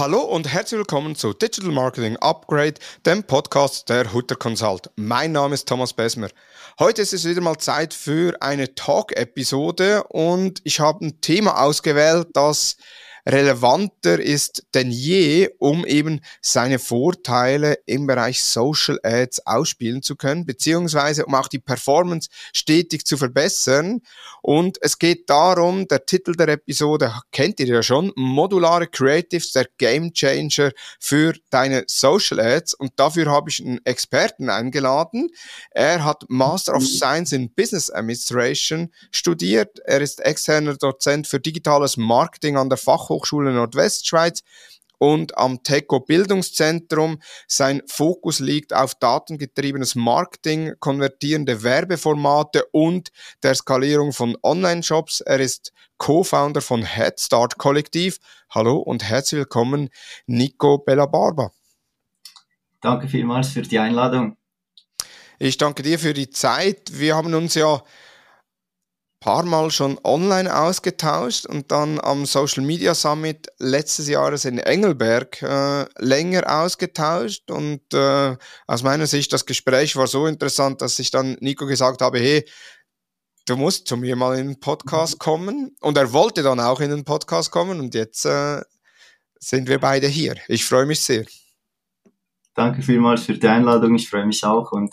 Hallo und herzlich willkommen zu Digital Marketing Upgrade, dem Podcast der Hutter Consult. Mein Name ist Thomas Besmer. Heute ist es wieder mal Zeit für eine Talk-Episode und ich habe ein Thema ausgewählt, das relevanter ist denn je, um eben seine Vorteile im Bereich Social Ads ausspielen zu können, beziehungsweise um auch die Performance stetig zu verbessern. Und es geht darum, der Titel der Episode kennt ihr ja schon, modulare Creatives, der Game Changer für deine Social Ads. Und dafür habe ich einen Experten eingeladen. Er hat Master of Science in Business Administration studiert. Er ist externer Dozent für digitales Marketing an der Fachhochschule Nordwestschweiz und am TECO Bildungszentrum. Sein Fokus liegt auf datengetriebenes Marketing, konvertierende Werbeformate und der Skalierung von Online-Shops. Er ist Co-Founder von Headstart Kollektiv. Hallo und herzlich willkommen, Nico Bellabarba. Danke vielmals für die Einladung. Ich danke dir für die Zeit. Wir haben uns ja paar Mal schon online ausgetauscht und dann am Social Media Summit letztes Jahres in Engelberg länger ausgetauscht und aus meiner Sicht das Gespräch war so interessant, dass ich dann Nico gesagt habe, hey, du musst zu mir mal in den Podcast kommen, und er wollte dann auch in den Podcast kommen und jetzt sind wir beide hier. Ich freue mich sehr. Danke vielmals für die Einladung, ich freue mich auch und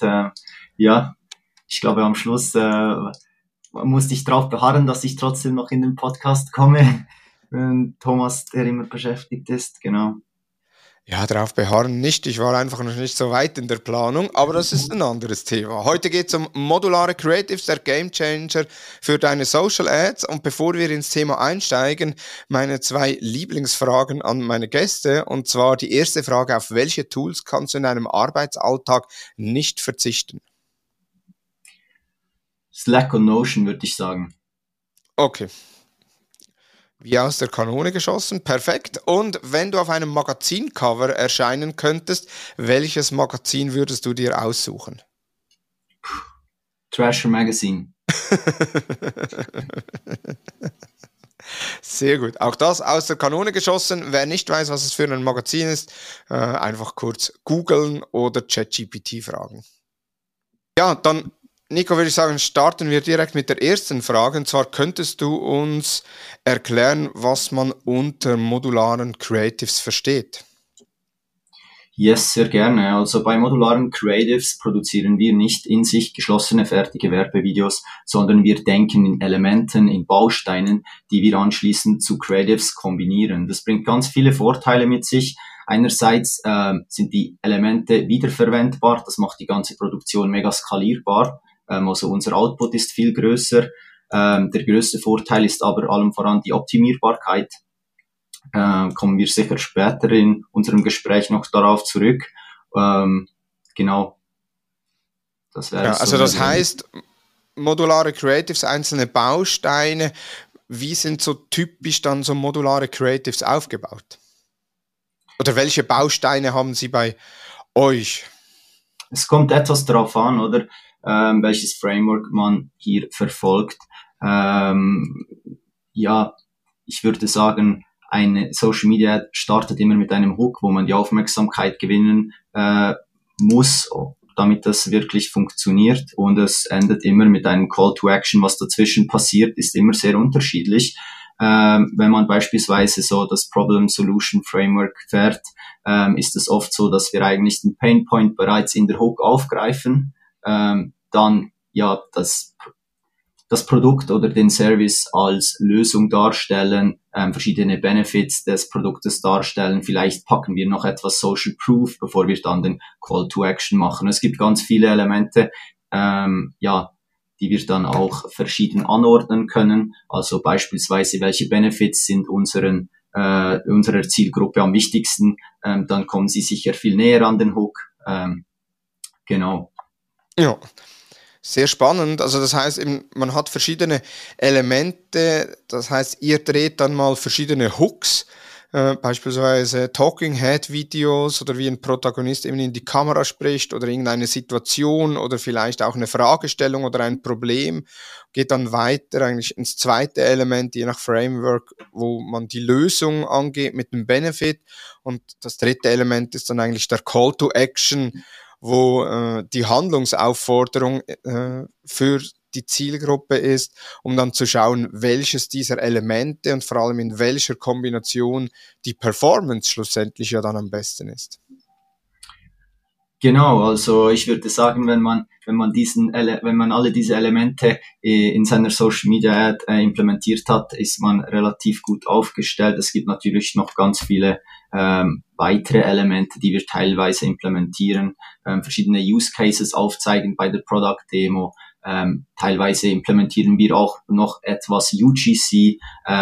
ich glaube am Schluss musste ich darauf beharren, dass ich trotzdem noch in den Podcast komme. Thomas, der immer beschäftigt ist, genau. Ja, darauf beharren nicht. Ich war einfach noch nicht so weit in der Planung, aber das ist ein anderes Thema. Heute geht es um modulare Creatives, der Gamechanger für deine Social Ads. Und bevor wir ins Thema einsteigen, meine 2 Lieblingsfragen an meine Gäste. Und zwar die erste Frage: Auf welche Tools kannst du in deinem Arbeitsalltag nicht verzichten? Slack und Notion, würde ich sagen. Okay. Wie aus der Kanone geschossen, perfekt. Und wenn du auf einem Magazincover erscheinen könntest, welches Magazin würdest du dir aussuchen? Trasher Magazine. Sehr gut. Auch das aus der Kanone geschossen. Wer nicht weiß, was es für ein Magazin ist, einfach kurz googeln oder ChatGPT fragen. Ja, dann Nico, würde ich sagen, starten wir direkt mit der ersten Frage. Und zwar, könntest du uns erklären, was man unter modularen Creatives versteht? Yes, sehr gerne. Also bei modularen Creatives produzieren wir nicht in sich geschlossene fertige Werbevideos, sondern wir denken in Elementen, in Bausteinen, die wir anschließend zu Creatives kombinieren. Das bringt ganz viele Vorteile mit sich. Einerseits sind die Elemente wiederverwendbar, das macht die ganze Produktion mega skalierbar. Also unser Output ist viel größer. Der größte Vorteil ist aber allem voran die Optimierbarkeit. Kommen wir sicher später in unserem Gespräch noch darauf zurück. Genau. Das wäre also das heißt, modulare Creatives, einzelne Bausteine. Wie sind so typisch dann so modulare Creatives aufgebaut? Oder welche Bausteine haben Sie bei euch? Es kommt etwas darauf an, oder welches Framework man hier verfolgt. Ich würde sagen, eine Social Media startet immer mit einem Hook, wo man die Aufmerksamkeit gewinnen muss, damit das wirklich funktioniert, und es endet immer mit einem Call to Action. Was dazwischen passiert, ist immer sehr unterschiedlich. Wenn man beispielsweise so das Problem-Solution-Framework fährt, ist es oft so, dass wir eigentlich den Painpoint bereits in der Hook aufgreifen, dann das Produkt oder den Service als Lösung darstellen, verschiedene Benefits des Produktes darstellen. Vielleicht packen wir noch etwas Social Proof, bevor wir dann den Call to Action machen. Es gibt ganz viele Elemente, die wir dann auch verschieden anordnen können. Also beispielsweise, welche Benefits sind unserer Zielgruppe am wichtigsten. Dann kommen sie sicher viel näher an den Hook. Genau. Ja. Sehr spannend. Also das heißt, man hat verschiedene Elemente. Das heißt, ihr dreht dann mal verschiedene Hooks beispielsweise Talking Head Videos oder wie ein Protagonist eben in die Kamera spricht oder irgendeine Situation oder vielleicht auch eine Fragestellung oder ein Problem, geht dann weiter eigentlich ins zweite Element, je nach Framework, wo man die Lösung angeht mit dem Benefit, und das dritte Element ist dann eigentlich der Call to Action, wo die Handlungsaufforderung für die Zielgruppe ist, um dann zu schauen, welches dieser Elemente und vor allem in welcher Kombination die Performance schlussendlich ja dann am besten ist. Genau, also ich würde sagen, wenn man alle diese Elemente in seiner Social Media Ad implementiert hat, ist man relativ gut aufgestellt. Es gibt natürlich noch ganz viele weitere Elemente, die wir teilweise implementieren, verschiedene Use Cases aufzeigen bei der Product Demo. Teilweise implementieren wir auch noch etwas UGC,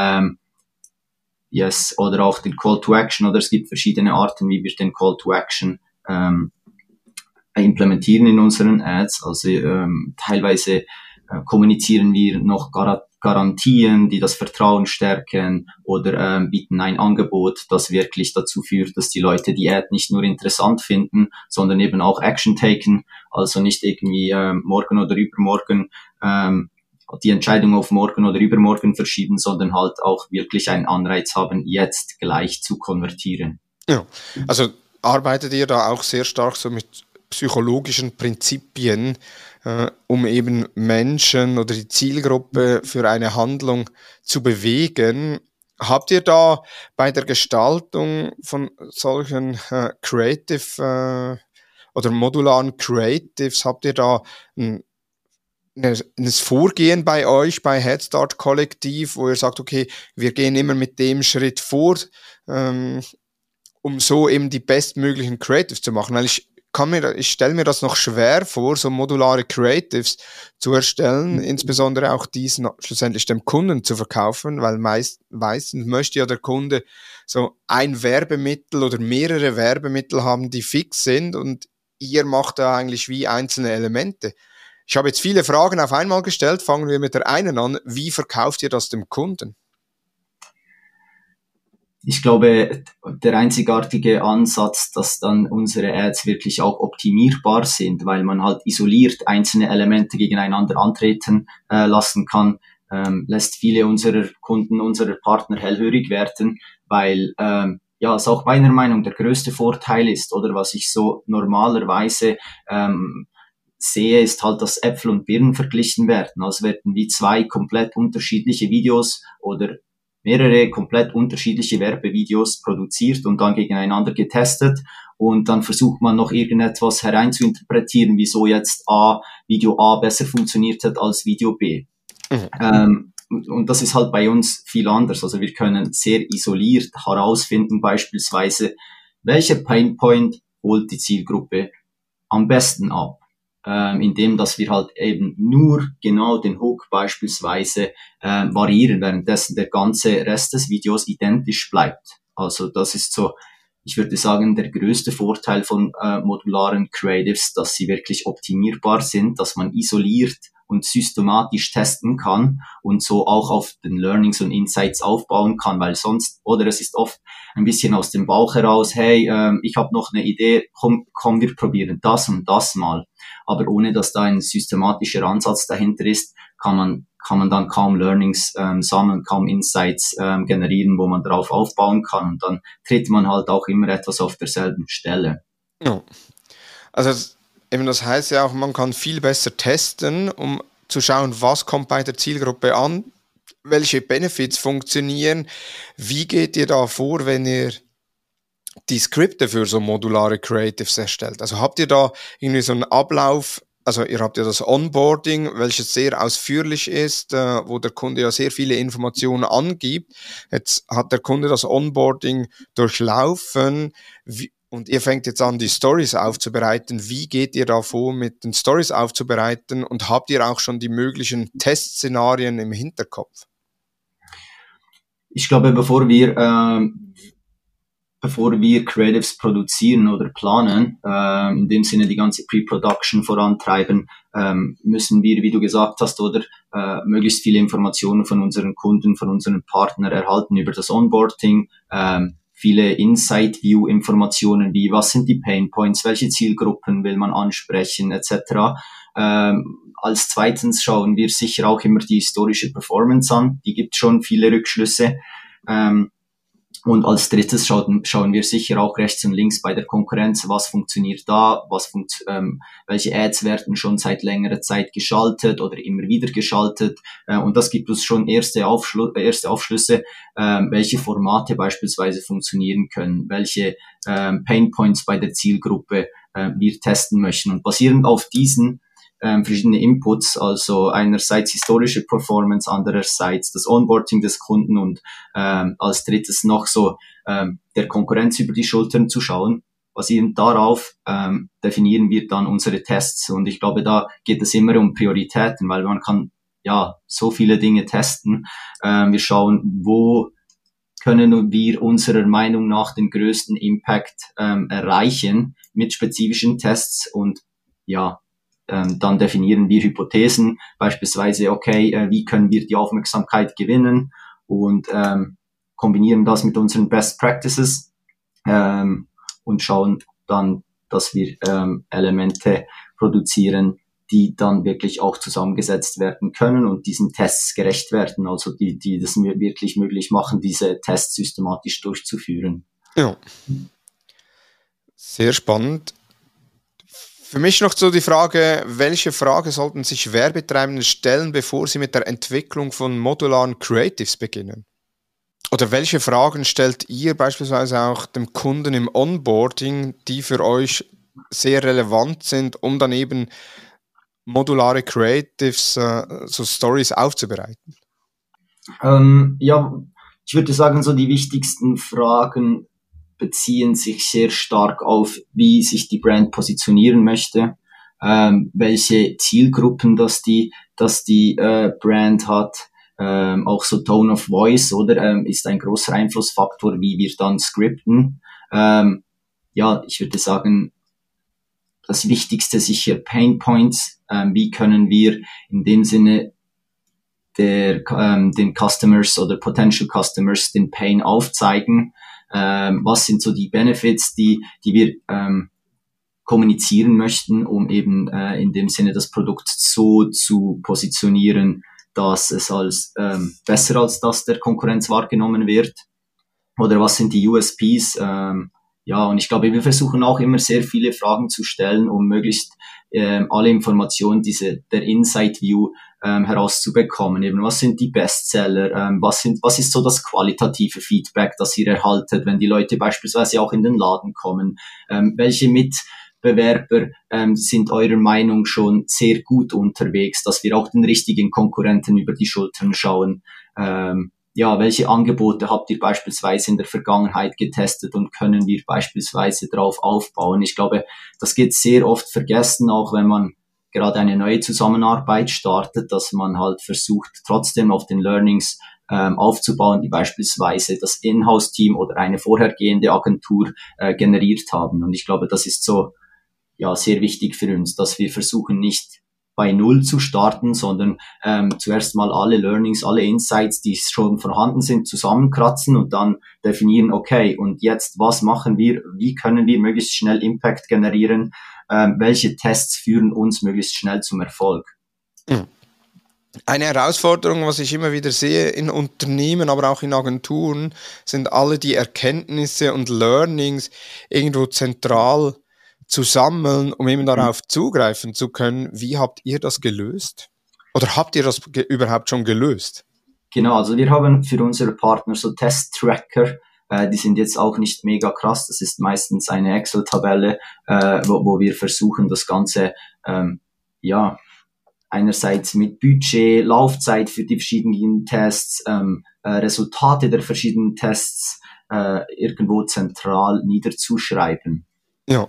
oder auch den Call to Action, oder es gibt verschiedene Arten, wie wir den Call to Action implementieren in unseren Ads. Also teilweise kommunizieren wir noch Garantien, die das Vertrauen stärken, oder bieten ein Angebot, das wirklich dazu führt, dass die Leute die Ad nicht nur interessant finden, sondern eben auch Action taken, also nicht irgendwie morgen oder übermorgen die Entscheidung auf morgen oder übermorgen verschieben, sondern halt auch wirklich einen Anreiz haben, jetzt gleich zu konvertieren. Ja, also arbeitet ihr da auch sehr stark so mit psychologischen Prinzipien, um eben Menschen oder die Zielgruppe für eine Handlung zu bewegen. Habt ihr da bei der Gestaltung von solchen Creative oder modularen Creatives, habt ihr da ein Vorgehen bei euch, bei Headstart Kollektiv, wo ihr sagt, okay, wir gehen immer mit dem Schritt vor, um so eben die bestmöglichen Creatives zu machen? Weil ich stelle mir das noch schwer vor, so modulare Creatives zu erstellen, insbesondere auch diesen schlussendlich dem Kunden zu verkaufen, weil meistens möchte ja der Kunde so ein Werbemittel oder mehrere Werbemittel haben, die fix sind, und ihr macht da eigentlich wie einzelne Elemente. Ich habe jetzt viele Fragen auf einmal gestellt, fangen wir mit der einen an. Wie verkauft ihr das dem Kunden? Ich glaube, der einzigartige Ansatz, dass dann unsere Ads wirklich auch optimierbar sind, weil man halt isoliert einzelne Elemente gegeneinander antreten lassen kann, lässt viele unserer Kunden, unserer Partner hellhörig werden, weil es auch meiner Meinung nach der größte Vorteil ist, oder was ich so normalerweise sehe, ist halt, dass Äpfel und Birnen verglichen werden. Also werden wie zwei komplett unterschiedliche Videos oder mehrere komplett unterschiedliche Werbevideos produziert und dann gegeneinander getestet, und dann versucht man noch irgendetwas hereinzuinterpretieren, wieso jetzt Video A besser funktioniert hat als Video B. Und das ist halt bei uns viel anders. Also wir können sehr isoliert herausfinden, beispielsweise, welcher Painpoint holt die Zielgruppe am besten ab, indem dass wir halt eben nur genau den Hook beispielsweise variieren, währenddessen der ganze Rest des Videos identisch bleibt. Also das ist so, ich würde sagen, der größte Vorteil von modularen Creatives, dass sie wirklich optimierbar sind, dass man isoliert und systematisch testen kann und so auch auf den Learnings und Insights aufbauen kann, weil sonst, oder es ist oft ein bisschen aus dem Bauch heraus, hey, ich habe noch eine Idee, komm, wir probieren das und das mal. Aber ohne dass da ein systematischer Ansatz dahinter ist, kann man dann kaum Learnings sammeln, kaum Insights generieren, wo man drauf aufbauen kann. Und dann tritt man halt auch immer etwas auf derselben Stelle. Ja. Also eben das heißt ja auch, man kann viel besser testen, um zu schauen, was kommt bei der Zielgruppe an, welche Benefits funktionieren. Wie geht ihr da vor, wenn ihr die Skripte für so modulare Creatives erstellt? Also habt ihr da irgendwie so einen Ablauf? Also ihr habt ja das Onboarding, welches sehr ausführlich ist, wo der Kunde ja sehr viele Informationen angibt. Jetzt hat der Kunde das Onboarding durchlaufen und ihr fängt jetzt an, die Stories aufzubereiten. Wie geht ihr da vor, mit den Stories aufzubereiten, und habt ihr auch schon die möglichen Testszenarien im Hinterkopf? Ich glaube, bevor wir Creatives produzieren oder planen, in dem Sinne die ganze Pre-Production vorantreiben, müssen wir, wie du gesagt hast, oder möglichst viele Informationen von unseren Kunden, von unseren Partnern erhalten über das Onboarding, viele Insight-View-Informationen wie was sind die Pain Points, welche Zielgruppen will man ansprechen etc. Als zweitens schauen wir sicher auch immer die historische Performance an, die gibt schon viele Rückschlüsse. Und als drittes schauen wir sicher auch rechts und links bei der Konkurrenz, was funktioniert da, welche Ads werden schon seit längerer Zeit geschaltet oder immer wieder geschaltet. Und das gibt uns schon erste Aufschlüsse, welche Formate beispielsweise funktionieren können, welche Pain Points bei der Zielgruppe wir testen möchten. Und basierend auf diesen verschiedene Inputs, also einerseits historische Performance, andererseits das Onboarding des Kunden und als drittes noch so der Konkurrenz über die Schultern zu schauen. Basierend darauf definieren wir dann unsere Tests und ich glaube, da geht es immer um Prioritäten, weil man kann ja so viele Dinge testen. Wir schauen, wo können wir unserer Meinung nach den größten Impact erreichen mit spezifischen Tests und ja, dann definieren wir Hypothesen, beispielsweise, okay, wie können wir die Aufmerksamkeit gewinnen und kombinieren das mit unseren Best Practices und schauen dann, dass wir Elemente produzieren, die dann wirklich auch zusammengesetzt werden können und diesen Tests gerecht werden, also die das wirklich möglich machen, diese Tests systematisch durchzuführen. Ja, sehr spannend. Für mich noch so die Frage, welche Frage sollten sich Werbetreibende stellen, bevor sie mit der Entwicklung von modularen Creatives beginnen? Oder welche Fragen stellt ihr beispielsweise auch dem Kunden im Onboarding, die für euch sehr relevant sind, um dann eben modulare Creatives, so Stories aufzubereiten? Ja, ich würde sagen, so die wichtigsten Fragen beziehen sich sehr stark auf, wie sich die Brand positionieren möchte, welche Zielgruppen das die Brand hat, auch so Tone of Voice, oder ist ein großer Einflussfaktor, wie wir dann scripten. Ja, ich würde sagen, das Wichtigste sicher Pain Points, wie können wir in dem Sinne den Customers oder Potential Customers den Pain aufzeigen, was sind so die Benefits, die wir kommunizieren möchten, um eben in dem Sinne das Produkt so zu positionieren, dass es als besser als das der Konkurrenz wahrgenommen wird. Oder was sind die USPs? Ja, und ich glaube, wir versuchen auch immer sehr viele Fragen zu stellen, um möglichst alle Informationen der Insight View herauszubekommen. Eben, was sind die Bestseller? Was ist so das qualitative Feedback, das ihr erhaltet, wenn die Leute beispielsweise auch in den Laden kommen? Welche Mitbewerber sind eurer Meinung schon sehr gut unterwegs, dass wir auch den richtigen Konkurrenten über die Schultern schauen? Ja, welche Angebote habt ihr beispielsweise in der Vergangenheit getestet und können wir beispielsweise darauf aufbauen? Ich glaube, das geht sehr oft vergessen, auch wenn man gerade eine neue Zusammenarbeit startet, dass man halt versucht, trotzdem auf den Learnings aufzubauen, die beispielsweise das Inhouse-Team oder eine vorhergehende Agentur generiert haben. Und ich glaube, das ist so ja sehr wichtig für uns, dass wir versuchen, nicht bei Null zu starten, sondern zuerst mal alle Learnings, alle Insights, die schon vorhanden sind, zusammenkratzen und dann definieren, okay, und jetzt, was machen wir, wie können wir möglichst schnell Impact generieren, welche Tests führen uns möglichst schnell zum Erfolg. Eine Herausforderung, was ich immer wieder sehe in Unternehmen, aber auch in Agenturen, sind alle die Erkenntnisse und Learnings irgendwo zentral zu sammeln, um eben darauf zugreifen zu können. Wie habt ihr das gelöst? Oder habt ihr das überhaupt schon gelöst? Genau, also wir haben für unsere Partner so Test-Tracker, die sind jetzt auch nicht mega krass, das ist meistens eine Excel-Tabelle, wo wir versuchen, das Ganze, ja, einerseits mit Budget, Laufzeit für die verschiedenen Tests, Resultate der verschiedenen Tests irgendwo zentral niederzuschreiben. Ja,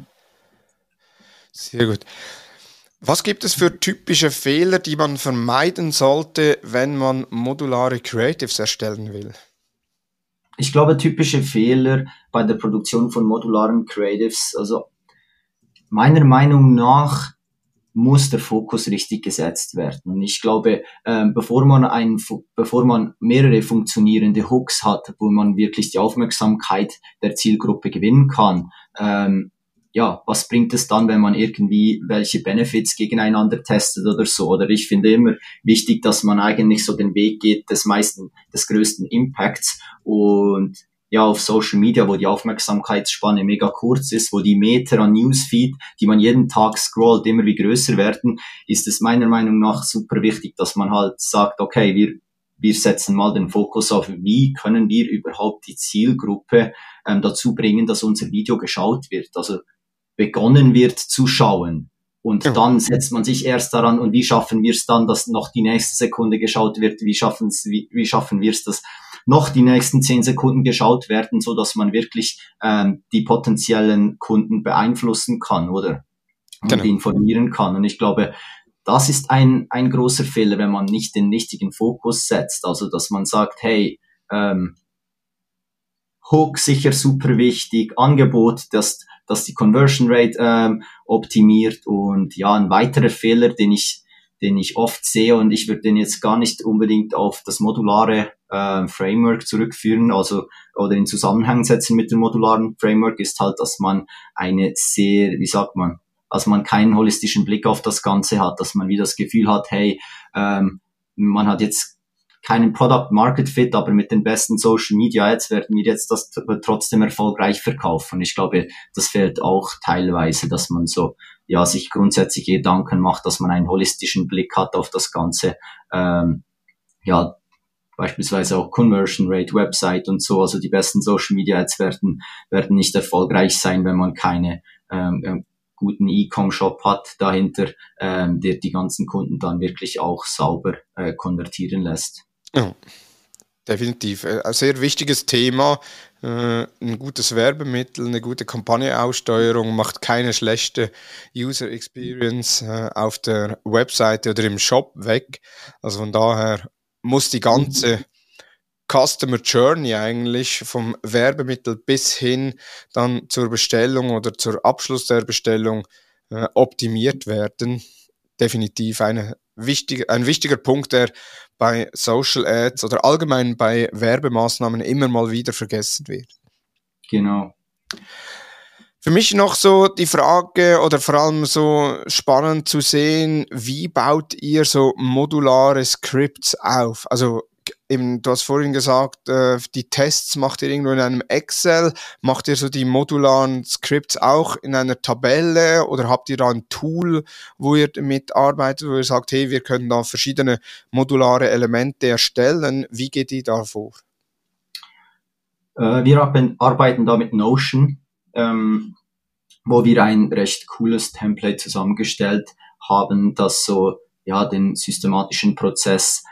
sehr gut. Was gibt es für typische Fehler, die man vermeiden sollte, wenn man modulare Creatives erstellen will? Ich glaube, typische Fehler bei der Produktion von modularen Creatives, also meiner Meinung nach muss der Fokus richtig gesetzt werden. Und ich glaube, bevor man mehrere funktionierende Hooks hat, wo man wirklich die Aufmerksamkeit der Zielgruppe gewinnen kann, ja, was bringt es dann, wenn man irgendwie welche Benefits gegeneinander testet oder so? Oder ich finde immer wichtig, dass man eigentlich so den Weg geht des größten Impacts, und ja, auf Social Media, wo die Aufmerksamkeitsspanne mega kurz ist, wo die Meter an Newsfeed, die man jeden Tag scrollt, immer wie größer werden, ist es meiner Meinung nach super wichtig, dass man halt sagt, okay, wir setzen mal den Fokus auf, wie können wir überhaupt die Zielgruppe dazu bringen, dass unser Video geschaut wird, also begonnen wird zu schauen. Und dann setzt man sich erst daran, und wie schaffen wir es dann, dass noch die nächste Sekunde geschaut wird, wie schaffen wir es, dass noch die nächsten 10 Sekunden geschaut werden, so dass man wirklich die potenziellen Kunden beeinflussen kann, oder? Und informieren kann. Und ich glaube, das ist ein großer Fehler, wenn man nicht den richtigen Fokus setzt. Also, dass man sagt, hey, Hook sicher super wichtig, Angebot, dass die Conversion Rate optimiert. Und ja, ein weiterer Fehler, den ich oft sehe, und ich würde den jetzt gar nicht unbedingt auf das modulare Framework zurückführen, also oder in Zusammenhang setzen mit dem modularen Framework, ist halt, dass man also man keinen holistischen Blick auf das Ganze hat, dass man wie das Gefühl hat, hey, man hat jetzt keinen Product Market Fit, aber mit den besten Social Media Ads werden wir jetzt das trotzdem erfolgreich verkaufen. Und ich glaube, das fehlt auch teilweise, dass man so, ja, sich grundsätzliche Gedanken macht, dass man einen holistischen Blick hat auf das Ganze, ja, beispielsweise auch Conversion Rate, Website und so. Also die besten Social Media Ads werden nicht erfolgreich sein, wenn man keine guten E-Com-Shop hat dahinter, der die ganzen Kunden dann wirklich auch sauber konvertieren lässt. Ja, definitiv. Ein sehr wichtiges Thema. Ein gutes Werbemittel, eine gute Kampagnenaussteuerung macht keine schlechte User Experience auf der Webseite oder im Shop weg. Also von daher muss die ganze Customer Journey eigentlich vom Werbemittel bis hin dann zur Bestellung oder zur Abschluss der Bestellung optimiert werden. Definitiv ein wichtiger Punkt, der bei Social Ads oder allgemein bei Werbemaßnahmen immer mal wieder vergessen wird. Genau. Für mich noch so die Frage, oder vor allem so spannend zu sehen, wie baut ihr so modulare Scripts auf? Also eben, du hast vorhin gesagt, die Tests macht ihr irgendwo in einem Excel. Macht ihr so die modularen Scripts auch in einer Tabelle, oder habt ihr da ein Tool, wo ihr damit arbeitet, wo ihr sagt, hey, wir können da verschiedene modulare Elemente erstellen? Wie geht ihr da vor? Wir arbeiten da mit Notion, wo wir ein recht cooles Template zusammengestellt haben, das so, ja, den systematischen Prozess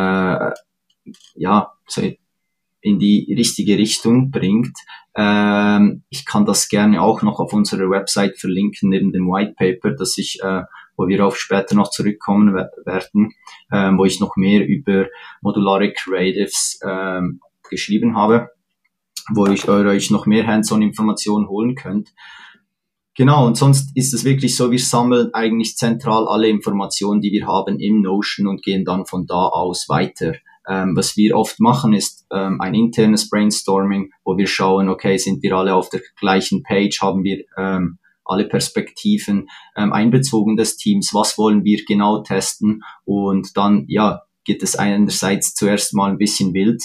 so in die richtige Richtung bringt. Ich kann das gerne auch noch auf unserer Website verlinken, neben dem White Paper, wo wir auf später noch zurückkommen werden, wo ich noch mehr über modulare Creatives geschrieben habe, wo ich euch noch mehr Hands-on-Informationen holen könnt. Genau, und sonst ist es wirklich so, wir sammeln eigentlich zentral alle Informationen, die wir haben im Notion, und gehen dann von da aus weiter. Was wir oft machen, ist ein internes Brainstorming, wo wir schauen, okay, sind wir alle auf der gleichen Page, haben wir alle Perspektiven einbezogen des Teams, was wollen wir genau testen, und dann, ja, geht es einerseits zuerst mal ein bisschen wild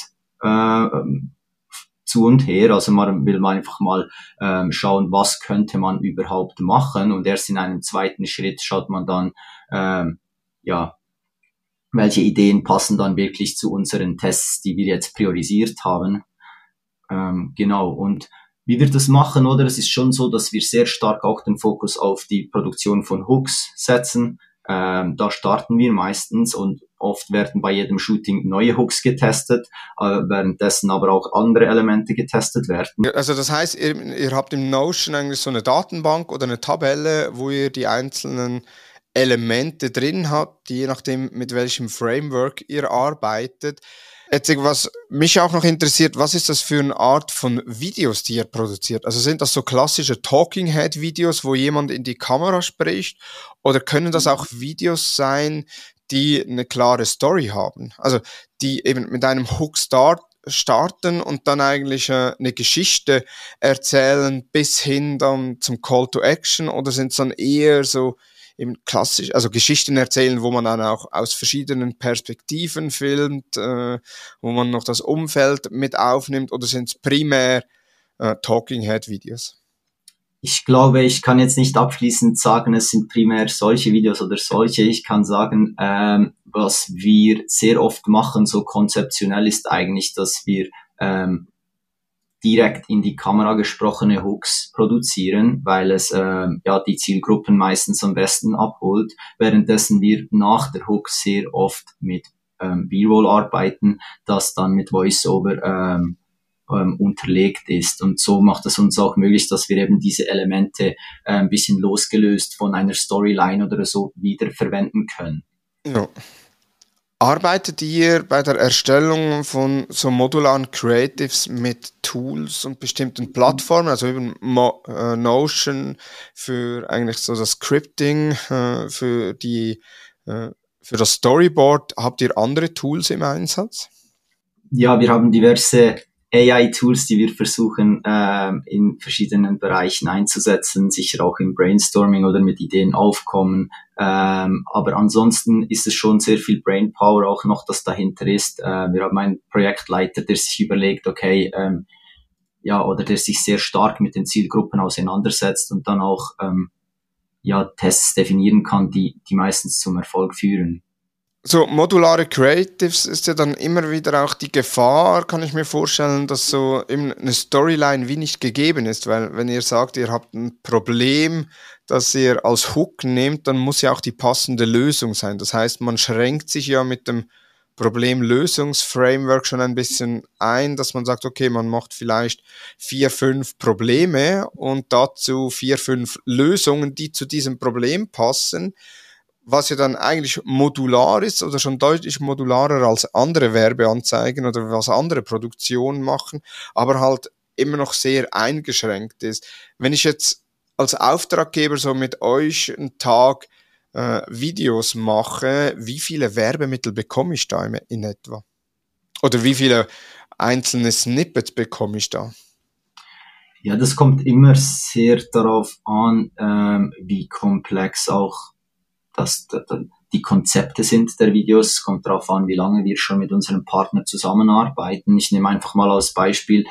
zu und her, also man will mal einfach mal schauen, was könnte man überhaupt machen, und erst in einem zweiten Schritt schaut man dann, welche Ideen passen dann wirklich zu unseren Tests, die wir jetzt priorisiert haben. Genau, und wie wir das machen, oder? Es ist schon so, dass wir sehr stark auch den Fokus auf die Produktion von Hooks setzen. Da starten wir meistens, und oft werden bei jedem Shooting neue Hooks getestet, währenddessen aber auch andere Elemente getestet werden. Also das heißt, ihr habt im Notion eigentlich so eine Datenbank oder eine Tabelle, wo ihr die einzelnen Elemente drin habt, je nachdem, mit welchem Framework ihr arbeitet. Jetzt, was mich auch noch interessiert, was ist das für eine Art von Videos, die ihr produziert? Also sind das so klassische Talking Head Videos, wo jemand in die Kamera spricht, oder können das auch Videos sein, die eine klare Story haben? Also die eben mit einem Hook starten und dann eigentlich eine Geschichte erzählen bis hin dann zum Call to Action, oder sind es dann eher so eben klassisch, also Geschichten erzählen, wo man dann auch aus verschiedenen Perspektiven filmt, wo man noch das Umfeld mit aufnimmt, oder sind es primär Talking Head Videos? Ich glaube, ich kann jetzt nicht abschließend sagen, es sind primär solche Videos oder solche. Ich kann sagen, was wir sehr oft machen, so konzeptionell ist eigentlich, dass wir direkt in die Kamera gesprochene Hooks produzieren, weil es ja die Zielgruppen meistens am besten abholt, währenddessen wir nach der Hook sehr oft mit B-Roll arbeiten, das dann mit Voiceover unterlegt ist. Und so macht es uns auch möglich, dass wir eben diese Elemente ein bisschen losgelöst von einer Storyline oder so wieder verwenden können. Ja. Arbeitet ihr bei der Erstellung von so modularen Creatives mit Tools und bestimmten Plattformen, also eben Notion für eigentlich so das Scripting, für für das Storyboard? Habt ihr andere Tools im Einsatz? Ja, wir haben diverse AI-Tools, die wir versuchen in verschiedenen Bereichen einzusetzen, sicher auch im Brainstorming oder mit Ideen aufkommen. Aber ansonsten ist es schon sehr viel Brainpower auch noch, das dahinter ist. Wir haben einen Projektleiter, der sich überlegt, okay, ja, oder der sich sehr stark mit den Zielgruppen auseinandersetzt und dann auch ja Tests definieren kann, die meistens zum Erfolg führen. So modulare Creatives ist ja dann immer wieder auch die Gefahr, kann ich mir vorstellen, dass so eben eine Storyline wie nicht gegeben ist, weil wenn ihr sagt, ihr habt ein Problem, das ihr als Hook nehmt, dann muss ja auch die passende Lösung sein. Das heißt, man schränkt sich ja mit dem Problemlösungsframework schon ein bisschen ein, dass man sagt, okay, man macht vielleicht 4, 5 Probleme und dazu 4, 5 Lösungen, die zu diesem Problem passen, was ja dann eigentlich modular ist oder schon deutlich modularer als andere Werbeanzeigen oder was andere Produktionen machen, aber halt immer noch sehr eingeschränkt ist. Wenn ich jetzt als Auftraggeber so mit euch einen Tag Videos mache, wie viele Werbemittel bekomme ich da in etwa? Oder wie viele einzelne Snippets bekomme ich da? Ja, das kommt immer sehr darauf an, wie komplex auch dass die Konzepte sind der Videos. Es kommt darauf an, wie lange wir schon mit unserem Partner zusammenarbeiten. Ich nehme einfach mal als Beispiel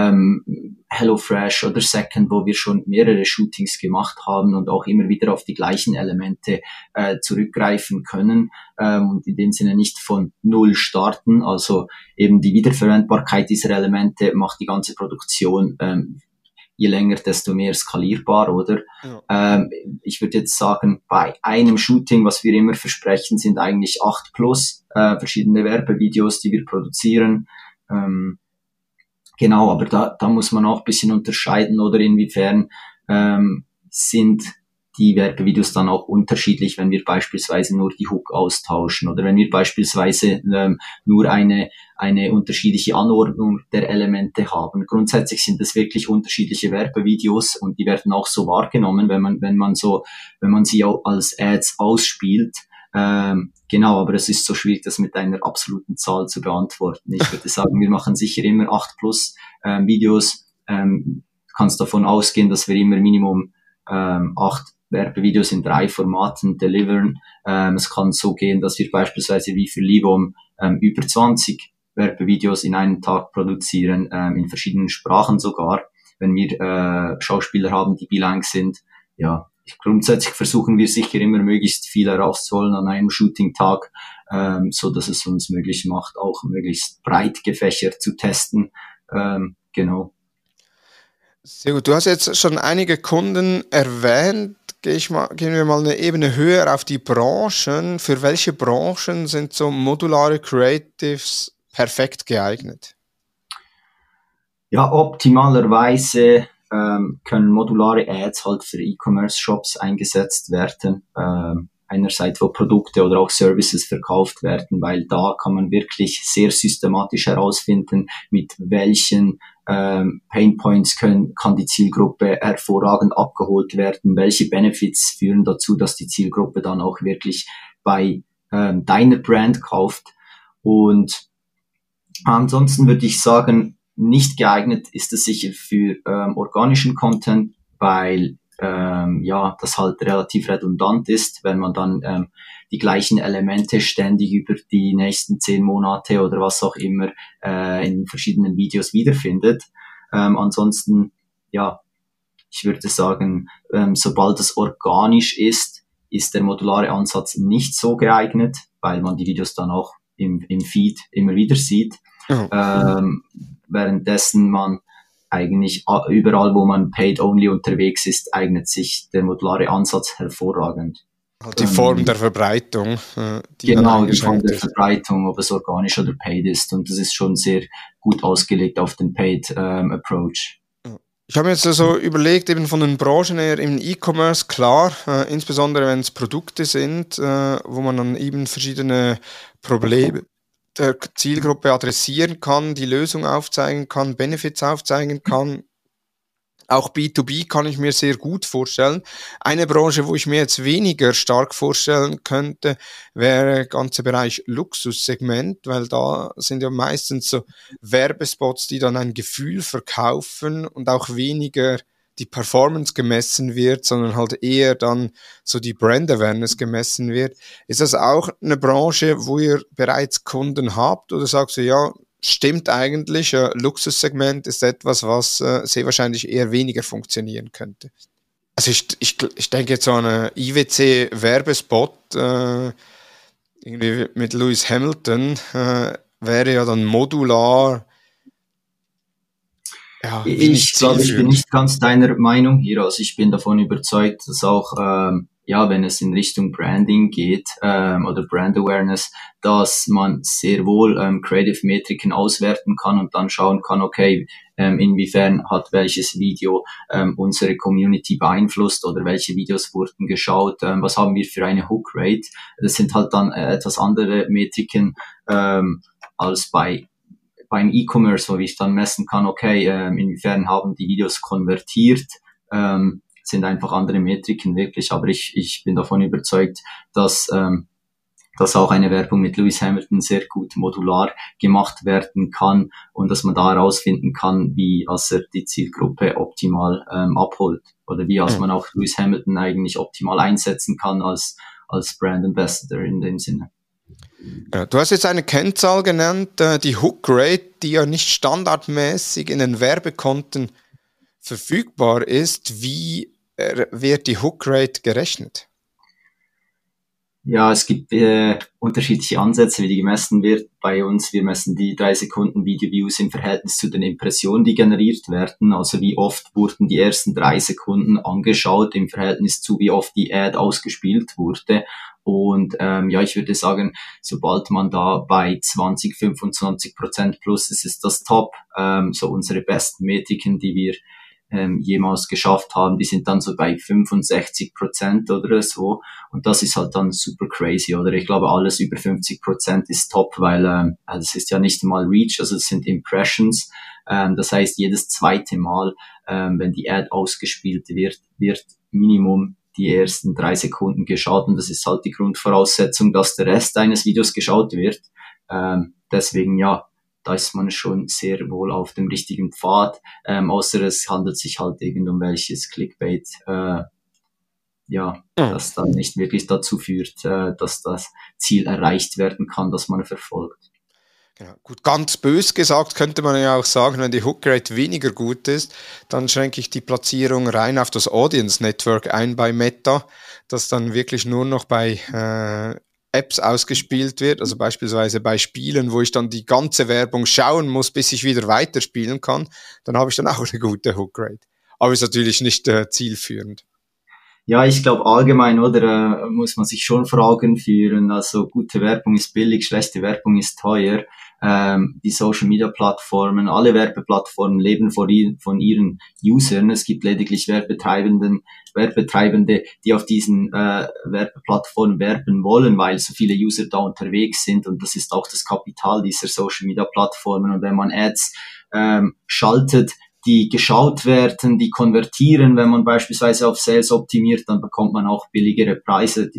HelloFresh oder Second, wo wir schon mehrere Shootings gemacht haben und auch immer wieder auf die gleichen Elemente zurückgreifen können und in dem Sinne nicht von null starten. Also eben die Wiederverwendbarkeit dieser Elemente macht die ganze Produktion je länger, desto mehr skalierbar, oder? Ja. Ich würde jetzt sagen, bei einem Shooting, was wir immer versprechen, sind eigentlich 8 plus verschiedene Werbevideos, die wir produzieren. Genau, aber da muss man auch ein bisschen unterscheiden, oder inwiefern sind die Werbevideos dann auch unterschiedlich, wenn wir beispielsweise nur die Hook austauschen oder wenn wir beispielsweise nur eine unterschiedliche Anordnung der Elemente haben. Grundsätzlich sind es wirklich unterschiedliche Werbevideos und die werden auch so wahrgenommen, wenn man sie auch als Ads ausspielt. Genau, aber es ist so schwierig, das mit einer absoluten Zahl zu beantworten. Ich würde sagen, wir machen sicher immer 8 plus Videos. Du kannst davon ausgehen, dass wir immer Minimum 8 Werbevideos in 3 Formaten delivern. Es kann so gehen, dass wir beispielsweise wie für Livon über 20 Werbevideos in einem Tag produzieren, in verschiedenen Sprachen sogar, wenn wir Schauspieler haben, die bilang sind. Ja, grundsätzlich versuchen wir sicher immer möglichst viel herauszuholen an einem Shooting-Tag, so dass es uns möglich macht, auch möglichst breit gefächert zu testen. Genau. Sehr gut. Du hast jetzt schon einige Kunden erwähnt. Gehen wir mal eine Ebene höher auf die Branchen. Für welche Branchen sind so modulare Creatives perfekt geeignet? Ja, optimalerweise können modulare Ads halt für E-Commerce-Shops eingesetzt werden. einer Seite, wo Produkte oder auch Services verkauft werden, weil da kann man wirklich sehr systematisch herausfinden, mit welchen Painpoints kann die Zielgruppe hervorragend abgeholt werden, welche Benefits führen dazu, dass die Zielgruppe dann auch wirklich bei deiner Brand kauft. Und ansonsten würde ich sagen, nicht geeignet ist es sicher für organischen Content, weil das halt relativ redundant ist, wenn man dann die gleichen Elemente ständig über die nächsten 10 Monate oder was auch immer in verschiedenen Videos wiederfindet. Ansonsten, ja, ich würde sagen, sobald es organisch ist der modulare Ansatz nicht so geeignet, weil man die Videos dann auch im Feed immer wieder sieht. Währenddessen man eigentlich überall, wo man Paid-Only unterwegs ist, eignet sich der modulare Ansatz hervorragend. Die Form der Verbreitung. Genau, die Form der Verbreitung, ob es organisch oder Paid ist. Und das ist schon sehr gut ausgelegt auf den Paid-Approach. Ich habe mir jetzt so überlegt, eben von den Branchen her im E-Commerce, klar, insbesondere wenn es Produkte sind, wo man dann eben verschiedene Probleme der Zielgruppe adressieren kann, die Lösung aufzeigen kann, Benefits aufzeigen kann. Auch B2B kann ich mir sehr gut vorstellen. Eine Branche, wo ich mir jetzt weniger stark vorstellen könnte, wäre der ganze Bereich Luxussegment, weil da sind ja meistens so Werbespots, die dann ein Gefühl verkaufen und auch weniger die Performance gemessen wird, sondern halt eher dann so die Brand Awareness gemessen wird. Ist das auch eine Branche, wo ihr bereits Kunden habt oder sagst du, ja, stimmt eigentlich, Luxussegment ist etwas, was sehr wahrscheinlich eher weniger funktionieren könnte? Also ich denke jetzt an einen IWC-Werbespot, irgendwie mit Lewis Hamilton, wäre ja dann modular. Ja, ich glaube, ich bin nicht ganz deiner Meinung hier. Also ich bin davon überzeugt, dass auch, wenn es in Richtung Branding geht oder Brand Awareness, dass man sehr wohl Creative Metriken auswerten kann und dann schauen kann, okay, inwiefern hat welches Video unsere Community beeinflusst oder welche Videos wurden geschaut, was haben wir für eine Hook Rate. Das sind halt dann etwas andere Metriken als beim E-Commerce, wo ich dann messen kann, okay, inwiefern haben die Videos konvertiert, sind einfach andere Metriken wirklich, aber ich bin davon überzeugt, dass auch eine Werbung mit Lewis Hamilton sehr gut modular gemacht werden kann und dass man da herausfinden kann, wie er die Zielgruppe optimal abholt oder wie man auch Lewis Hamilton eigentlich optimal einsetzen kann als Brand Ambassador in dem Sinne. Ja, du hast jetzt eine Kennzahl genannt, die Hook Rate, die ja nicht standardmäßig in den Werbekonten verfügbar ist. Wie wird die Hook Rate gerechnet? Ja, es gibt unterschiedliche Ansätze, wie die gemessen wird. Bei uns, wir messen die 3 Sekunden Video-Views im Verhältnis zu den Impressionen, die generiert werden. Also wie oft wurden die ersten 3 Sekunden angeschaut im Verhältnis zu wie oft die Ad ausgespielt wurde. Und ich würde sagen, sobald man da bei 20-25% plus ist, ist das top. So unsere besten Metriken, die wir jemals geschafft haben, die sind dann so bei 65% oder so. Und das ist halt dann super crazy, oder? Ich glaube, alles über 50% ist top, weil es ist ja nicht einmal Reach, also es sind Impressions. Das heißt, jedes zweite Mal, wenn die Ad ausgespielt wird Minimum die ersten 3 Sekunden geschaut. Und das ist halt die Grundvoraussetzung, dass der Rest eines Videos geschaut wird. Deswegen, ja, da ist man schon sehr wohl auf dem richtigen Pfad, außer es handelt sich halt um welches Clickbait, das dann nicht wirklich dazu führt, dass das Ziel erreicht werden kann, das man verfolgt. Genau. Gut, ganz bös gesagt könnte man ja auch sagen, wenn die Hookrate weniger gut ist, dann schränke ich die Platzierung rein auf das Audience Network ein bei Meta, das dann wirklich nur noch bei Apps ausgespielt wird, also beispielsweise bei Spielen, wo ich dann die ganze Werbung schauen muss, bis ich wieder weiterspielen kann, dann habe ich dann auch eine gute Hookrate. Aber ist natürlich nicht zielführend. Ja, ich glaube allgemein, oder, muss man sich schon Fragen führen, also gute Werbung ist billig, schlechte Werbung ist teuer. die Social-Media-Plattformen, alle Werbeplattformen leben von ihren Usern. Es gibt lediglich Werbetreibende, die auf diesen Werbeplattformen werben wollen, weil so viele User da unterwegs sind, und das ist auch das Kapital dieser Social-Media-Plattformen. Und wenn man Ads schaltet, die geschaut werden, die konvertieren, wenn man beispielsweise auf Sales optimiert, dann bekommt man auch billigere Preise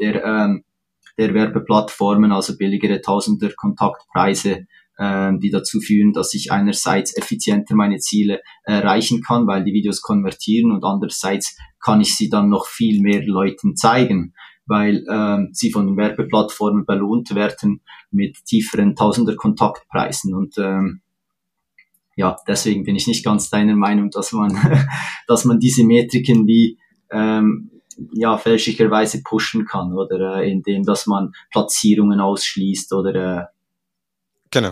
der Werbeplattformen, also billigere Tausender Kontaktpreise, die dazu führen, dass ich einerseits effizienter meine Ziele erreichen kann, weil die Videos konvertieren, und andererseits kann ich sie dann noch viel mehr Leuten zeigen, weil sie von den Werbeplattformen belohnt werden mit tieferen Tausender Kontaktpreisen. Und ja, deswegen bin ich nicht ganz deiner Meinung, dass man diese Metriken wie fälschlicherweise pushen kann, oder indem dass man Platzierungen ausschließt oder genau.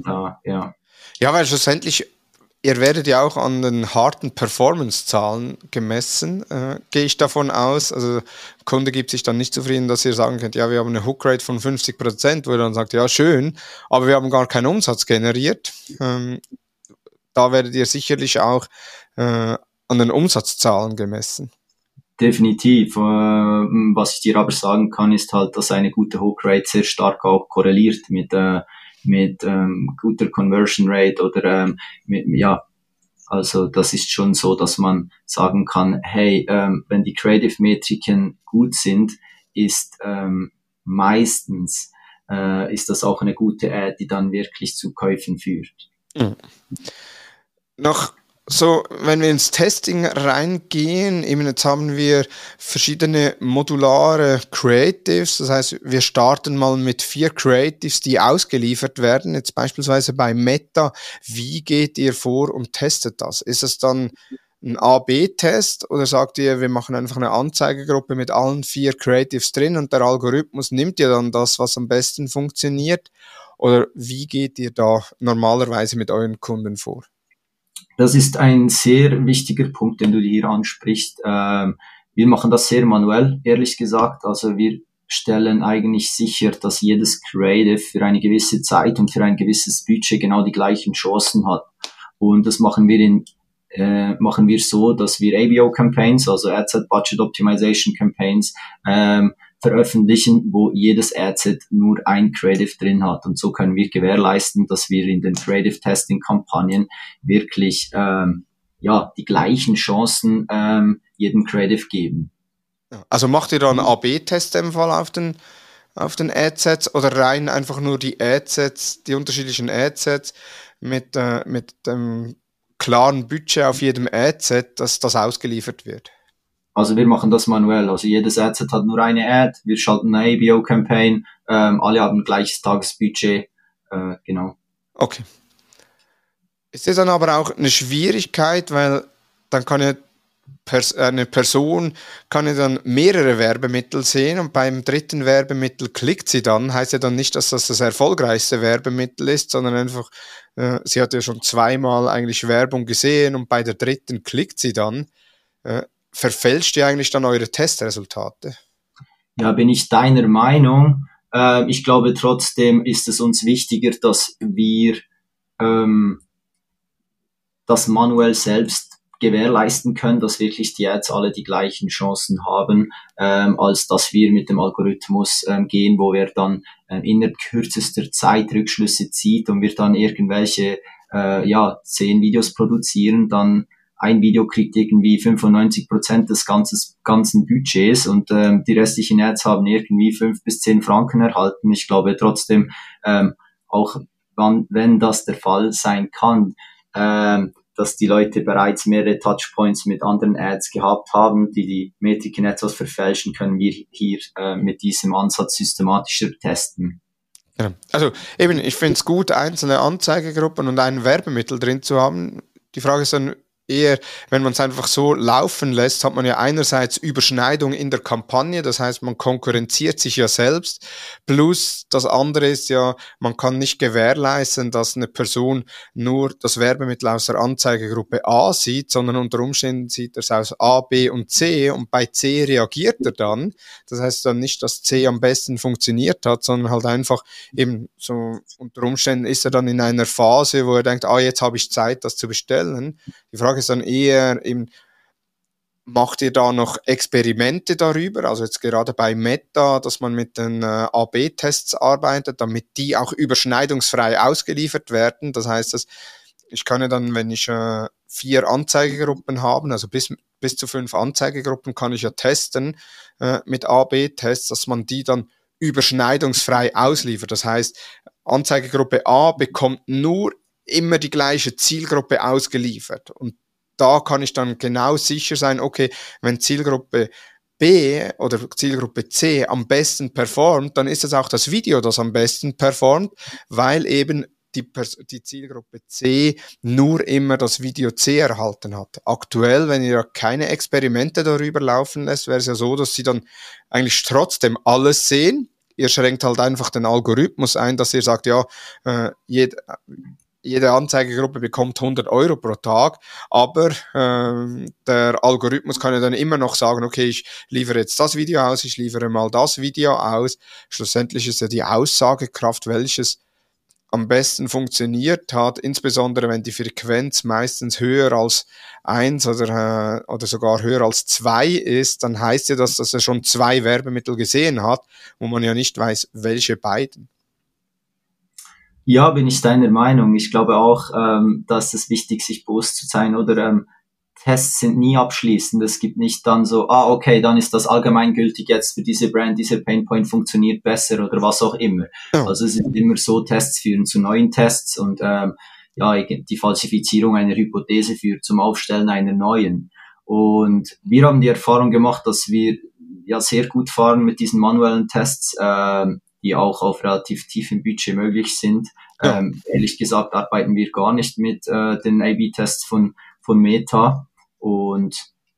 Ja, weil schlussendlich, ihr werdet ja auch an den harten Performance-Zahlen gemessen, gehe ich davon aus. Also der Kunde gibt sich dann nicht zufrieden, dass ihr sagen könnt, ja, wir haben eine Hookrate von 50%, wo er dann sagt, ja, schön, aber wir haben gar keinen Umsatz generiert. Da werdet ihr sicherlich auch an den Umsatzzahlen gemessen. Definitiv. Was ich dir aber sagen kann, ist halt, dass eine gute Hookrate sehr stark auch korreliert mit guter Conversion Rate oder also das ist schon so, dass man sagen kann, hey, wenn die Creative Metriken gut sind, ist meistens ist das auch eine gute Ad, die dann wirklich zu Käufen führt. Mhm. Noch so, wenn wir ins Testing reingehen, eben jetzt haben wir verschiedene modulare Creatives, das heißt, wir starten mal mit 4 Creatives, die ausgeliefert werden, jetzt beispielsweise bei Meta. Wie geht ihr vor und testet das? Ist es dann ein A-B-Test oder sagt ihr, wir machen einfach eine Anzeigegruppe mit allen 4 Creatives drin und der Algorithmus nimmt ja dann das, was am besten funktioniert? Oder wie geht ihr da normalerweise mit euren Kunden vor? Das ist ein sehr wichtiger Punkt, den du hier ansprichst. Wir machen das sehr manuell, ehrlich gesagt. Also wir stellen eigentlich sicher, dass jedes Creative für eine gewisse Zeit und für ein gewisses Budget genau die gleichen Chancen hat. Und das machen wir so, dass wir ABO-Campaigns, also Adset Budget Optimization Campaigns, veröffentlichen, wo jedes Adset nur ein Creative drin hat. Und so können wir gewährleisten, dass wir in den Creative Testing Kampagnen wirklich die gleichen Chancen jedem Creative geben. Also macht ihr da einen AB-Test im Fall auf den Adsets oder rein einfach nur die Adsets, die unterschiedlichen Adsets mit dem klaren Budget auf jedem Adset, dass das ausgeliefert wird? Also wir machen das manuell. Also jedes Adset hat nur eine Ad. Wir schalten eine ABO-Campaign. Alle haben gleiches Tagesbudget. Genau. Okay. Ist das dann aber auch eine Schwierigkeit, weil dann kann ja eine Person kann ja dann mehrere Werbemittel sehen und beim dritten Werbemittel klickt sie dann. Heißt ja dann nicht, dass das erfolgreichste Werbemittel ist, sondern einfach, sie hat ja schon zweimal eigentlich Werbung gesehen und bei der dritten klickt sie dann. Verfälscht ihr eigentlich dann eure Testresultate? Ja, bin ich deiner Meinung. Ich glaube, trotzdem ist es uns wichtiger, dass wir das manuell selbst gewährleisten können, dass wirklich die Ads alle die gleichen Chancen haben, als dass wir mit dem Algorithmus gehen, wo wir dann innerhalb kürzester Zeit Rückschlüsse zieht und wir dann irgendwelche 10 Videos produzieren, dann ein Video kriegt irgendwie 95% des ganzen Budgets und die restlichen Ads haben irgendwie 5 bis 10 Franken erhalten. Ich glaube trotzdem, auch wenn das der Fall sein kann, dass die Leute bereits mehrere Touchpoints mit anderen Ads gehabt haben, die Metriken etwas verfälschen, können wir hier mit diesem Ansatz systematischer testen. Ja. Also eben, ich finde es gut, einzelne Anzeigegruppen und ein Werbemittel drin zu haben. Die Frage ist dann, eher, wenn man es einfach so laufen lässt, hat man ja einerseits Überschneidung in der Kampagne, das heißt, man konkurrenziert sich ja selbst, plus das andere ist ja, man kann nicht gewährleisten, dass eine Person nur das Werbemittel aus der Anzeigegruppe A sieht, sondern unter Umständen sieht er es aus A, B und C und bei C reagiert er dann. Das heißt dann nicht, dass C am besten funktioniert hat, sondern halt einfach eben so unter Umständen ist er dann in einer Phase, wo er denkt, jetzt habe ich Zeit, das zu bestellen. Die Frage ist dann eher, eben, macht ihr da noch Experimente darüber? Also jetzt gerade bei Meta, dass man mit den AB-Tests arbeitet, damit die auch überschneidungsfrei ausgeliefert werden. Das heißt, dass ich kann ja dann, wenn ich 4 Anzeigegruppen habe, also bis zu 5 Anzeigegruppen kann ich ja testen mit AB-Tests, dass man die dann überschneidungsfrei ausliefert. Das heißt, Anzeigegruppe A bekommt nur immer die gleiche Zielgruppe ausgeliefert. Und da kann ich dann genau sicher sein, okay, wenn Zielgruppe B oder Zielgruppe C am besten performt, dann ist es auch das Video, das am besten performt, weil eben die Zielgruppe C nur immer das Video C erhalten hat. Aktuell, wenn ihr keine Experimente darüber laufen lässt, wäre es ja so, dass sie dann eigentlich trotzdem alles sehen. Ihr schränkt halt einfach den Algorithmus ein, dass ihr sagt, ja, jede Anzeigegruppe bekommt 100 Euro pro Tag, aber der Algorithmus kann ja dann immer noch sagen, okay, ich liefere jetzt das Video aus, ich liefere mal das Video aus. Schlussendlich ist ja die Aussagekraft, welches am besten funktioniert hat, insbesondere wenn die Frequenz meistens höher als 1 oder sogar höher als 2 ist, dann heißt ja das, dass er schon 2 Werbemittel gesehen hat, wo man ja nicht weiß, welche beiden. Ja, bin ich deiner Meinung. Ich glaube auch, dass es wichtig ist, sich bewusst zu sein, oder Tests sind nie abschließend. Es gibt nicht dann so, okay, dann ist das allgemeingültig jetzt für diese Brand, dieser Painpoint funktioniert besser oder was auch immer. Ja. Also es ist immer so, Tests führen zu neuen Tests und die Falsifizierung einer Hypothese führt zum Aufstellen einer neuen. Und wir haben die Erfahrung gemacht, dass wir ja sehr gut fahren mit diesen manuellen Tests, die auch auf relativ tiefem Budget möglich sind. Ja. Ehrlich gesagt arbeiten wir gar nicht mit den A/B-Tests von Meta. Und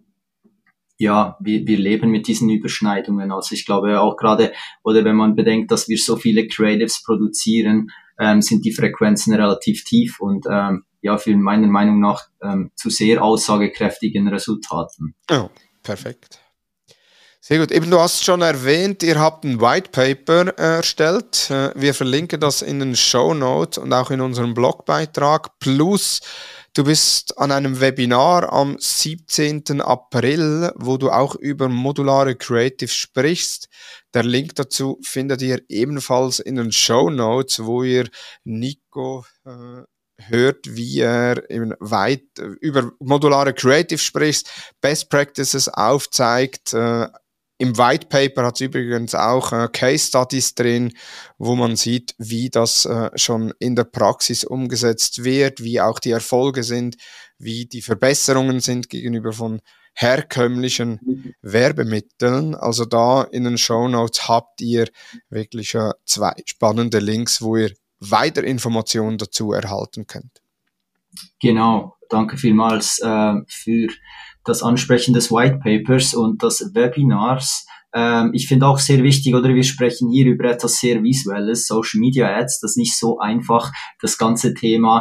ja, wir leben mit diesen Überschneidungen. Also ich glaube auch gerade, oder wenn man bedenkt, dass wir so viele Creatives produzieren, sind die Frequenzen relativ tief und für meiner Meinung nach zu sehr aussagekräftigen Resultaten. Oh, perfekt. Sehr gut. Eben, du hast schon erwähnt, ihr habt ein White Paper erstellt. Wir verlinken das in den Shownotes und auch in unserem Blogbeitrag. Plus, du bist an einem Webinar am 17. April, wo du auch über modulare Creative sprichst. Der Link dazu findet ihr ebenfalls in den Shownotes, wo ihr Nico hört, wie er eben weit über modulare Creative spricht, Best Practices aufzeigt. Im White Paper hat es übrigens auch Case Studies drin, wo man sieht, wie das schon in der Praxis umgesetzt wird, wie auch die Erfolge sind, wie die Verbesserungen sind gegenüber von herkömmlichen Werbemitteln. Also da in den Shownotes habt ihr wirklich 2 spannende Links, wo ihr weitere Informationen dazu erhalten könnt. Genau, danke vielmals für das Ansprechen des White Papers und des Webinars. Ich finde auch sehr wichtig, oder wir sprechen hier über etwas sehr Visuelles, Social Media Ads, das ist nicht so einfach, das ganze Thema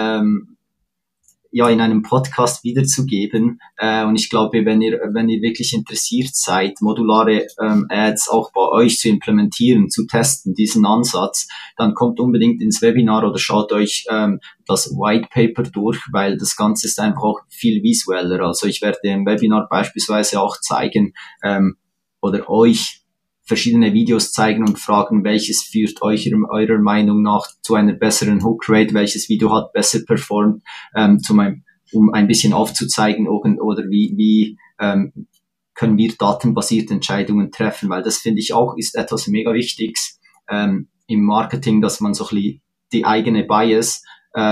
in einem Podcast wiederzugeben. Und ich glaube, wenn ihr wirklich interessiert seid, modulare Ads auch bei euch zu implementieren, zu testen, diesen Ansatz, dann kommt unbedingt ins Webinar oder schaut euch das White Paper durch, weil das Ganze ist einfach auch viel visueller. Also ich werde im Webinar beispielsweise auch zeigen oder euch verschiedene Videos zeigen und fragen, welches führt euch eurer Meinung nach zu einer besseren Hookrate, welches Video hat besser performt, um ein bisschen aufzuzeigen oder wie können wir datenbasierte Entscheidungen treffen, weil das finde ich auch ist etwas mega Wichtiges im Marketing, dass man so die eigene Bias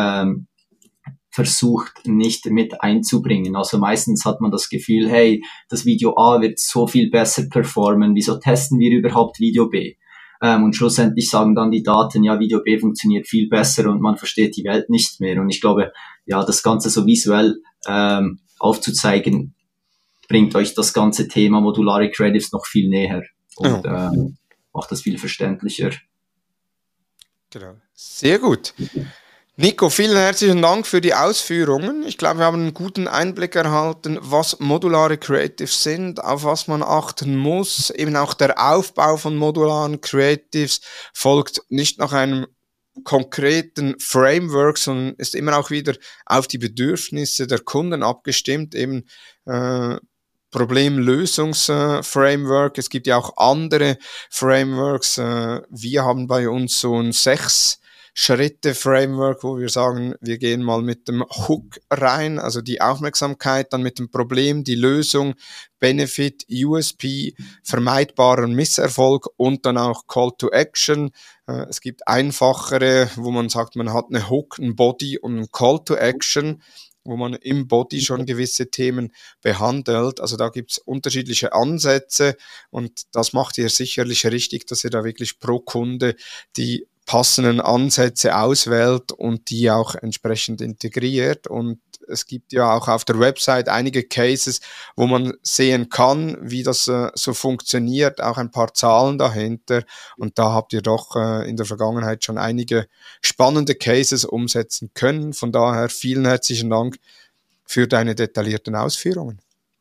versucht nicht mit einzubringen. Also meistens hat man das Gefühl, hey, das Video A wird so viel besser performen, wieso testen wir überhaupt Video B? und schlussendlich sagen dann die Daten, ja, Video B funktioniert viel besser und man versteht die Welt nicht mehr. Und ich glaube, ja, das Ganze so visuell aufzuzeigen, bringt euch das ganze Thema modulare Creatives noch viel näher und macht das viel verständlicher. Genau. Sehr gut. Nico, vielen herzlichen Dank für die Ausführungen. Ich glaube, wir haben einen guten Einblick erhalten, was modulare Creatives sind, auf was man achten muss. Eben auch der Aufbau von modularen Creatives folgt nicht nach einem konkreten Framework, sondern ist immer auch wieder auf die Bedürfnisse der Kunden abgestimmt, eben Problemlösungs-Framework. Es gibt ja auch andere Frameworks. Wir haben bei uns so ein 6-Schritte-Framework, wo wir sagen, wir gehen mal mit dem Hook rein, also die Aufmerksamkeit, dann mit dem Problem, die Lösung, Benefit, USP, vermeidbarer Misserfolg und dann auch Call to Action. Es gibt einfachere, wo man sagt, man hat eine Hook, ein Body und ein Call to Action, wo man im Body schon gewisse Themen behandelt. Also da gibt's unterschiedliche Ansätze und das macht ihr sicherlich richtig, dass ihr da wirklich pro Kunde die passenden Ansätze auswählt und die auch entsprechend integriert. Und es gibt ja auch auf der Website einige Cases, wo man sehen kann, wie das so funktioniert, auch ein paar Zahlen dahinter. Und da habt ihr doch in der Vergangenheit schon einige spannende Cases umsetzen können. Von daher vielen herzlichen Dank für deine detaillierten Ausführungen.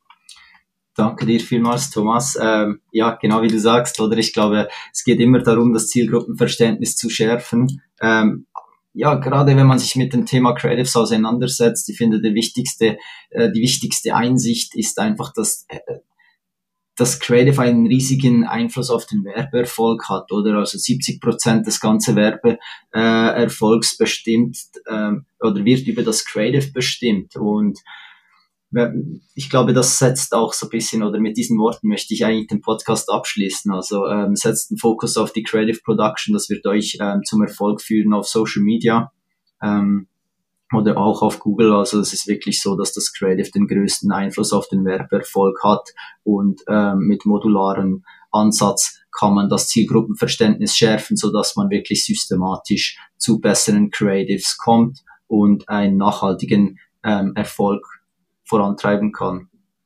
Danke dir vielmals, Thomas. Ja, genau wie du sagst, oder? Ich glaube, es geht immer darum, das Zielgruppenverständnis zu schärfen. Ja, gerade wenn man sich mit dem Thema Creatives auseinandersetzt, ich finde, die wichtigste Einsicht ist einfach, dass das Creative einen riesigen Einfluss auf den Werbeerfolg hat, oder? Also 70% des ganzen Werbeerfolgs bestimmt oder wird über das Creative bestimmt. Und ich glaube, das setzt auch so ein bisschen, oder mit diesen Worten möchte ich eigentlich den Podcast abschließen. Also setzt den Fokus auf die Creative Production, das wird euch zum Erfolg führen auf Social Media oder auch auf Google. Also es ist wirklich so, dass das Creative den größten Einfluss auf den Werbeerfolg hat und mit modularen Ansatz kann man das Zielgruppenverständnis schärfen, so dass man wirklich systematisch zu besseren Creatives kommt und einen nachhaltigen Erfolg vorantreiben kann.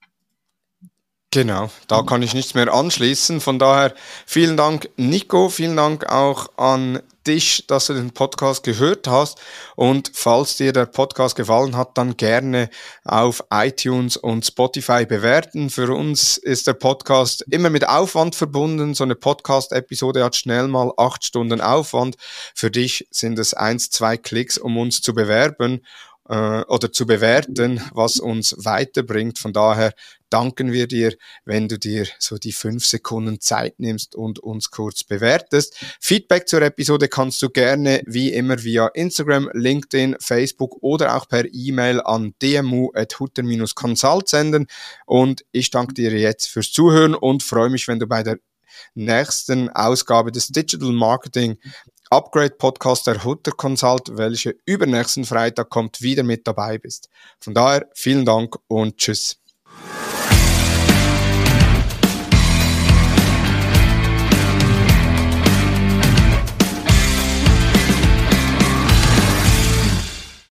Genau, da kann ich nichts mehr anschließen. Von daher vielen Dank, Nico, vielen Dank auch an dich, dass du den Podcast gehört hast. Und falls dir der Podcast gefallen hat, dann gerne auf iTunes und Spotify bewerten. Für uns ist der Podcast immer mit Aufwand verbunden. So eine Podcast-Episode hat schnell mal 8 Stunden Aufwand. Für dich sind es 1-2 Klicks, um uns zu bewerben oder zu bewerten, was uns weiterbringt. Von daher danken wir dir, wenn du dir so die 5 Sekunden Zeit nimmst und uns kurz bewertest. Feedback zur Episode kannst du gerne wie immer via Instagram, LinkedIn, Facebook oder auch per E-Mail an dmu@hutter-consult senden. Und ich danke dir jetzt fürs Zuhören und freue mich, wenn du bei der nächsten Ausgabe des Digital Marketing Upgrade Podcast der Hutter Consult, welche übernächsten Freitag kommt, wieder mit dabei bist. Von daher vielen Dank und tschüss.